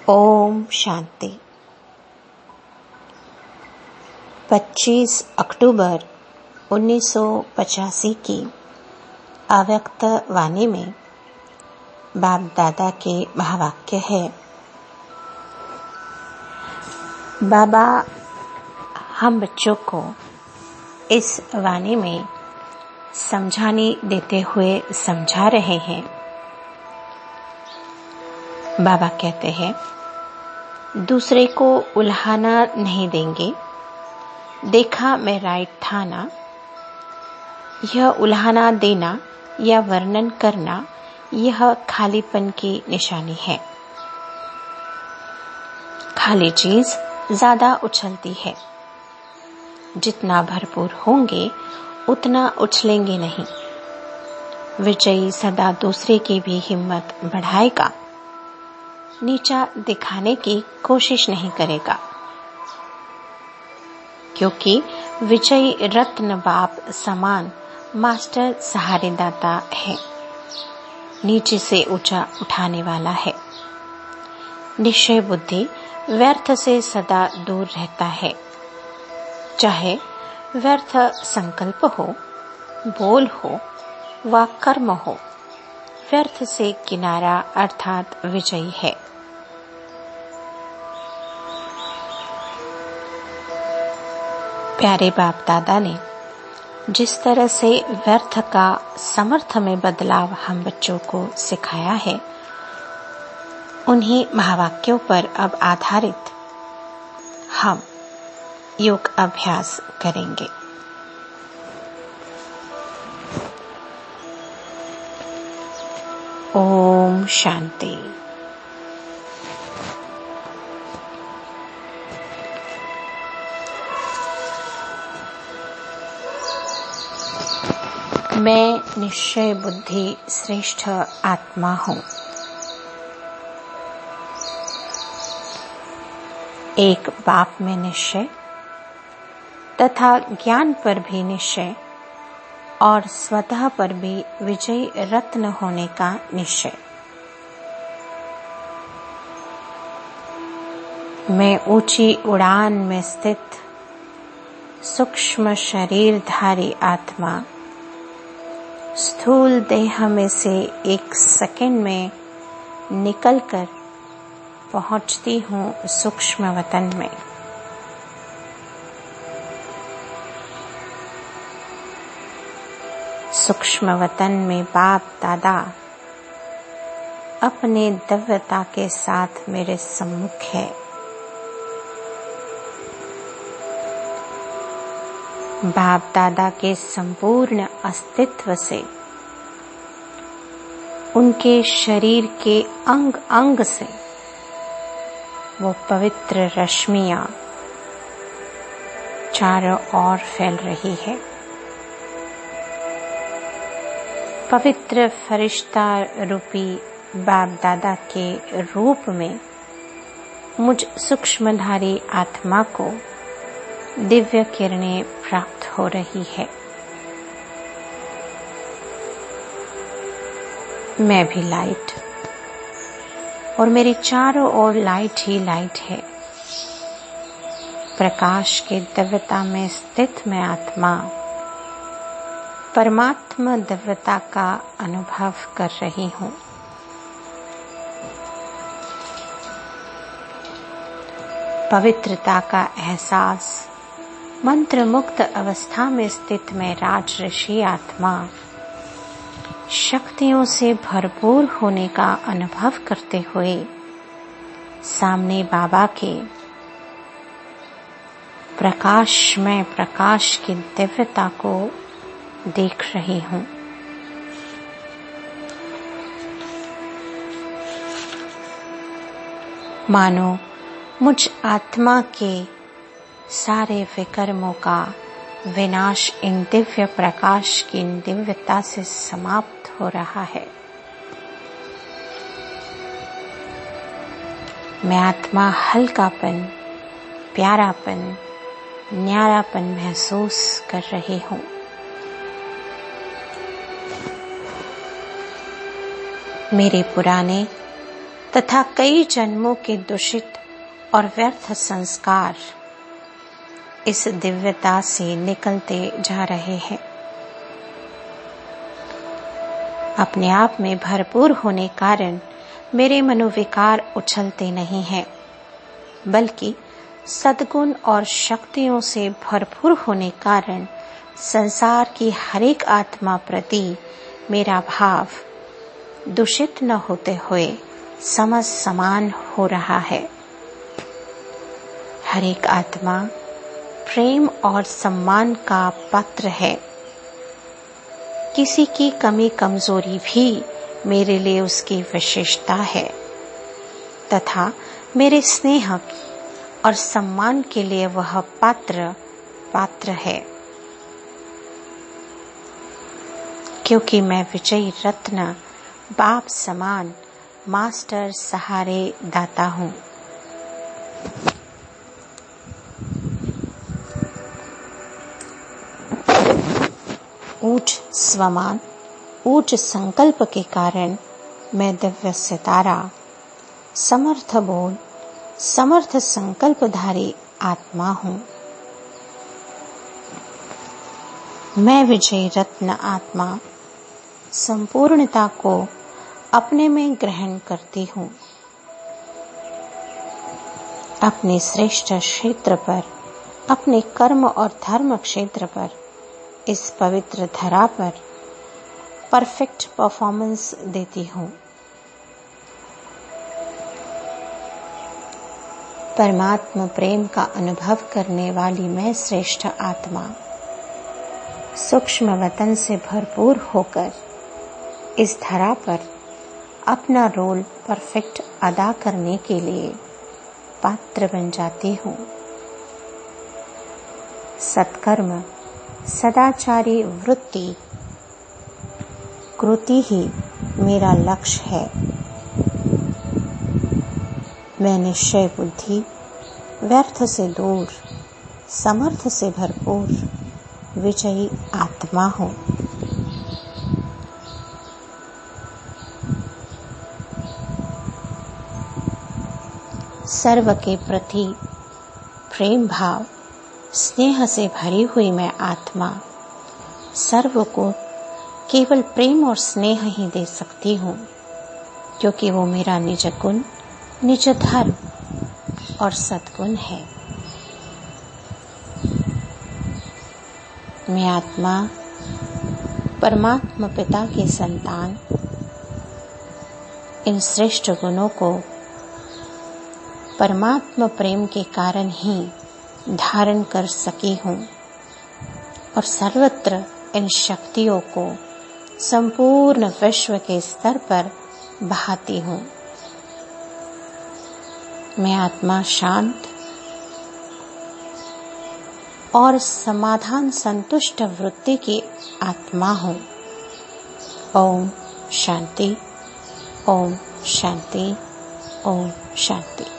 ओम शांति। 25 अक्टूबर 1985 की अव्यक्त वाणी में बाप दादा के महावाक्य है। बाबा हम बच्चों को इस वाणी में समझाने देते हुए समझा रहे हैं। बाबा कहते हैं, दूसरे को उल्हाना नहीं देंगे। देखा मैं राइट था ना। यह उल्हाना देना या वर्णन करना यह खालीपन की निशानी है। खाली चीज ज्यादा उछलती है। जितना भरपूर होंगे उतना उछलेंगे नहीं। विजयी सदा दूसरे की भी हिम्मत बढ़ाएगा, नीचा दिखाने की कोशिश नहीं करेगा, क्योंकि विजयी रत्न बाप समान मास्टर सहारेदाता है, नीचे से ऊंचा उठाने वाला है। निश्चय बुद्धि व्यर्थ से सदा दूर रहता है। चाहे व्यर्थ संकल्प हो, बोल हो व कर्म हो, व्यर्थ से किनारा अर्थात विजयी है। प्यारे बाप दादा ने जिस तरह से व्यर्थ का समर्थ में बदलाव हम बच्चों को सिखाया है, उन्हीं महावाक्यों पर अब आधारित हम योग अभ्यास करेंगे। ओम शांति। मैं निश्चय बुद्धि श्रेष्ठ आत्मा हूँ। एक बाप में निश्चय तथा ज्ञान पर भी निश्चय और स्वतः पर भी विजयी रत्न होने का निश्चय। मैं ऊंची उड़ान में स्थित सूक्ष्म शरीरधारी आत्मा स्थूल देह में से एक सेकंड में निकलकर पहुंचती हूँ सूक्ष्म वतन में। सूक्ष्म वतन में बाप दादा अपने दिव्यता के साथ मेरे सम्मुख है। बाप दादा के संपूर्ण अस्तित्व से उनके शरीर के अंग अंग से वो पवित्र रश्मियां चारों ओर फैल रही है। पवित्र फरिश्ता रूपी बाप दादा के रूप में मुझ सूक्ष्मधारी आत्मा को दिव्य किरणें प्राप्त हो रही है। मैं भी लाइट और मेरे चारों ओर लाइट ही लाइट है। प्रकाश के दिव्यता में स्थित मैं आत्मा परमात्मा दिव्यता का अनुभव कर रही हूँ। पवित्रता का एहसास मंत्र मुक्त अवस्था में स्थित मैं राज ऋषि आत्मा शक्तियों से भरपूर होने का अनुभव करते हुए सामने बाबा के प्रकाशमय प्रकाश की दिव्यता को देख रही हूँ। मानो मुझ आत्मा के सारे विकर्मों का विनाश इन दिव्य प्रकाश की दिव्यता से समाप्त हो रहा है। मैं आत्मा हल्कापन, प्यारापन, न्यारापन महसूस कर रही हूँ। मेरे पुराने तथा कई जन्मों के दूषित और व्यर्थ संस्कार इस दिव्यता से निकलते जा रहे हैं। अपने आप में भरपूर होने कारण मेरे मनोविकार उछलते नहीं हैं, बल्कि सद्गुण और शक्तियों से भरपूर होने कारण संसार की हर एक आत्मा प्रति मेरा भाव दूषित न होते हुए समझ समान हो रहा है। हर एक आत्मा प्रेम और सम्मान का पात्र है। किसी की कमी कमजोरी भी मेरे लिए उसकी विशेषता है तथा मेरे स्नेह और सम्मान के लिए वह पात्र है, क्योंकि मैं विजयी रत्न बाप समान मास्टर सहारे दाता हूँ। ऊंच स्वमान, ऊंच संकल्प के कारण मैं दिव्य सितारा, समर्थ बोल, समर्थ संकल्पधारी आत्मा हूँ। मैं विजय रत्न आत्मा संपूर्णता को अपने में ग्रहण करती हूँ। अपने श्रेष्ठ क्षेत्र पर, अपने कर्म और धर्म क्षेत्र पर, इस पवित्र धरा पर परफेक्ट परफॉर्मेंस देती हूँ। परमात्मा प्रेम का अनुभव करने वाली मैं श्रेष्ठ आत्मा सूक्ष्म वतन से भरपूर होकर इस धरा पर अपना रोल परफेक्ट अदा करने के लिए पात्र बन जाती हूँ। सत्कर्म, सदाचारी वृत्ति, कृति ही मेरा लक्ष्य है। मैं निश्चय बुद्धि, व्यर्थ से दूर, समर्थ से भरपूर विजयी आत्मा हूँ। सर्व के प्रति प्रेम भाव, स्नेह से भरी हुई मैं आत्मा सर्व को केवल प्रेम और स्नेह ही दे सकती हूँ, क्योंकि वो मेरा निज गुण, निज धर्म और सद्गुण है। मैं आत्मा परमात्मा पिता की संतान इन श्रेष्ठ गुणों को परमात्मा प्रेम के कारण ही धारण कर सकी हूँ और सर्वत्र इन शक्तियों को संपूर्ण विश्व के स्तर पर बहाती हूँ। मैं आत्मा शांत और समाधान संतुष्ट वृत्ति की आत्मा हूँ। ओम शांति, ओम शांति, ओम शांति।